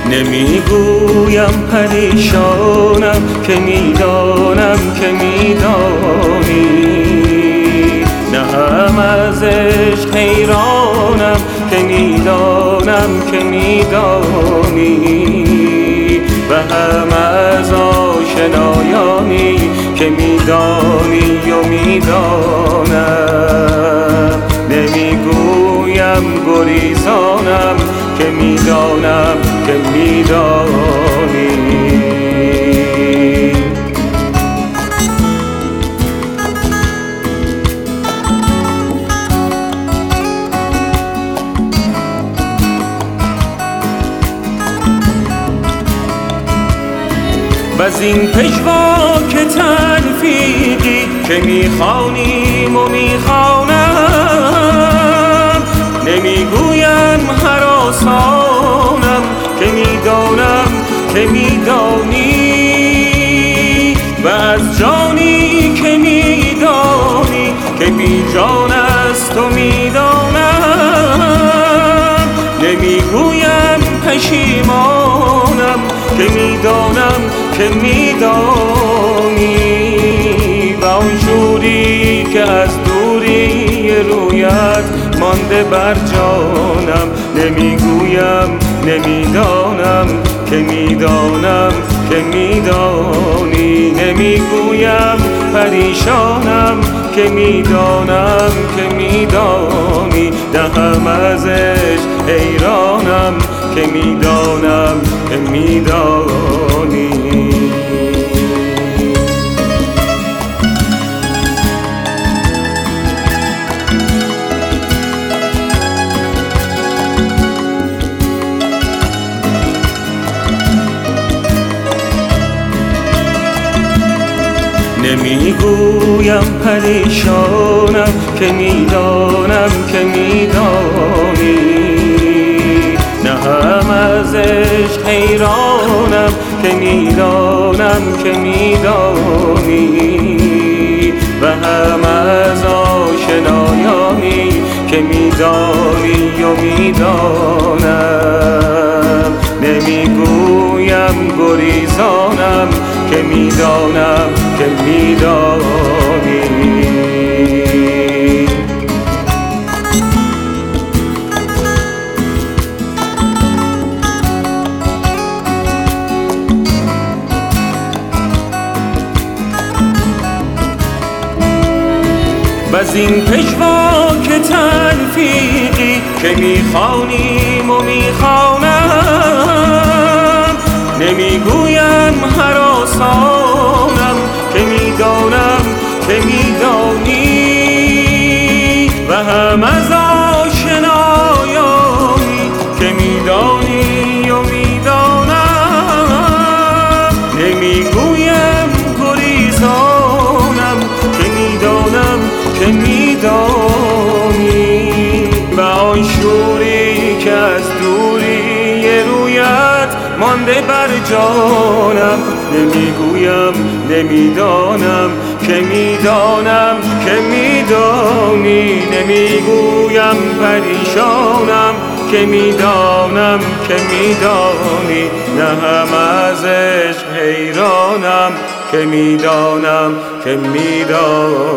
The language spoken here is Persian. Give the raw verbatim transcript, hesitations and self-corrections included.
نمیگویم پریشانم که میدانم که میدانی، نه هم از عشق حیرانم که میدانم که میدانی، و هم از آشنایانی که میدانی و میدانم. نمیگویم گریزانم که میدانم که میدانی. وز این پژواک تلفیقی که میخوانیم و میخوانم، نمیگویم هراسانم که میدانم که میدانی، و از جانی که میدانی که بی جان است و میدانم. نمیگویم پشیمانم که میدانم که میدانی، و آن شوری که از دوری رویت مانده بر جانم. نمیگویم نمیدانم که میدانم که میدانی، نمیگویم پریشانم که میدانم که میدانی، نه هم از عشق حیرانم که میدانم که میدانی. نمیگویم پریشانم که میدانم که میدانی، نه هم از عشق حیرانم که میدانم که میدانی، و هم از آشنایانی که میدانی و میدانم. نمیگویم گریزانم که میدانم که میدانی. وز این پژواک تلفیقی که میخوانیم و میخوانم، نمیگویم هراسانم که میدانم که میدانی، و هم از آشنایانی که میدانی و میدانم. نمیگویم گریزانم که میدانم که میدانی، و آن شوری که از دوری رویت مانده بر جانم. نمیگویم نمیدانم که میدانم که میدانی، نمیگویم پریشانم که میدانم که میدانی، نه هم از عشق حیرانم که میدانم که میدانی.